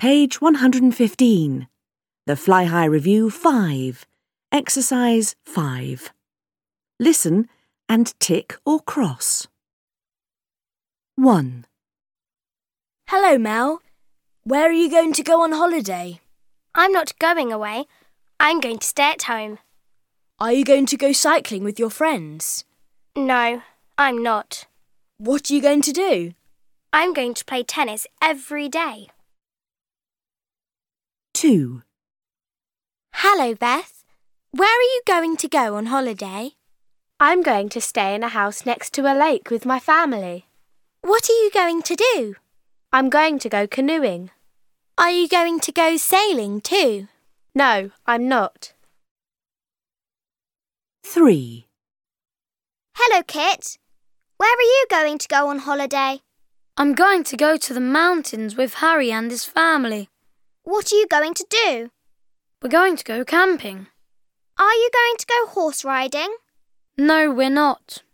Page 115. The Fly High Review 5. Exercise 5. Listen and tick or cross. 1. Hello, Mel. Where are you going to go on holiday? I'm not going away. I'm going to stay at home. Are you going to go cycling with your friends? No, I'm not. What are you going to do? I'm going to play tennis every day. 2. Hello, Beth. Where are you going to go on holiday? I'm going to stay in a house next to a lake with my family. What are you going to do? I'm going to go canoeing. Are you going to go sailing too? No, I'm not. 3. Hello, Kit. Where are you going to go on holiday? I'm going to go to the mountains with Harry and his family. What are you going to do? We're going to go camping. Are you going to go horse riding? No, we're not.